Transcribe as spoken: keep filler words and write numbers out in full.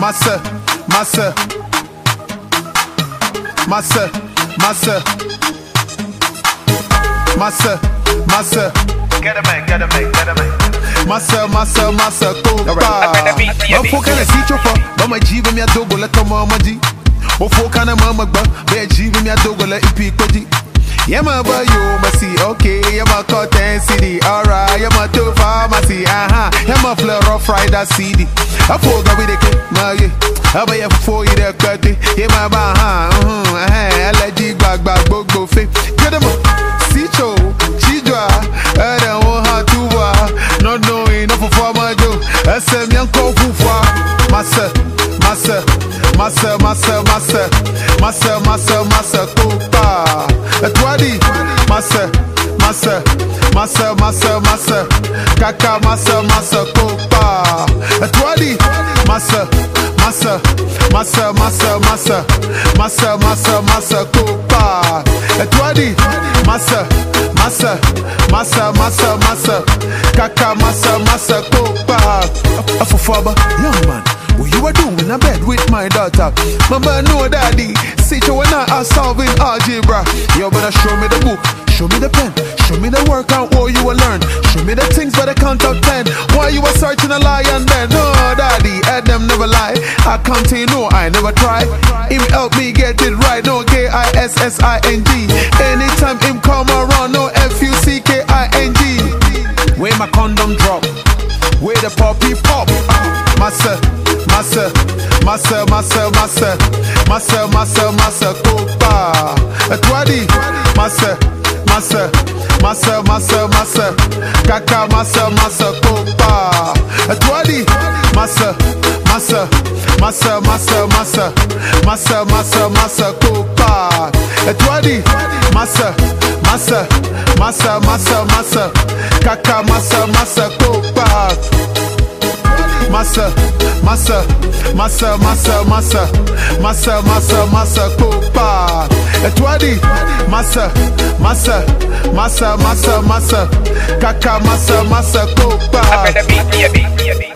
massa, massa, massa, massa, massa, massa. Get a man, get a man, get a man. Massa, massa, massa, copa. Ma foca na sítio for, mama jive minha dogola toma maji. O foca na mama ba, be jive minha dogola ipi kwaji. Yeah, my boy, you must see, okay, yeah, my cotton city, alright, yeah, my two pharmacy, uh-huh, yeah, my floor rough rider C D. I forgot with the kid, my yeah, I buy a four year cut, yeah, my bah, uh-huh, uh-huh, I let you back, back, go, go, fit. Get them up, see, Cho, Chidra, I don't want her to war, not knowing enough for my joke, I said, young coffee for massa, massa, massa, massa, massa, massa, massa, massa, copa. Atwadi, massa, massa, massa, massa, massa, kaka, massa, massa, copa. Atwadi, massa, massa, massa, massa, massa, massa, massa, massa, copa. Atwadi, massa, massa, massa, massa, massa, kaka, massa, massa, copa. Afofaba, young man. What you are doing in a bed with my daughter? Mama, no daddy. Sit you when I solving algebra. You better show me the book, show me the pen, show me the work and what you will learn. Show me the things by the count of ten. Why you are searching a lie and then? No daddy, I them never lie. I can't tell you no, I never try. Him help me get it right. No K I S S I N G. Anytime him come around, no F U C K I N G. Where my condom drop, where the puppy pop. Massa, massa, massa, massa, massa, massa, massa, massa, copa. Atwadi, massa, massa, massa, massa, massa, kaka, massa, massa, copa. Atwadi, massa, massa, massa, massa, massa, massa, massa, massa, copa. Atwadi, massa, massa, massa, massa, massa, kaka, massa, massa, copa. Massa, massa, massa, massa, massa, massa, massa, massa, copa. Atwadi, massa, massa, massa, massa, massa, kaka, massa, massa, copa.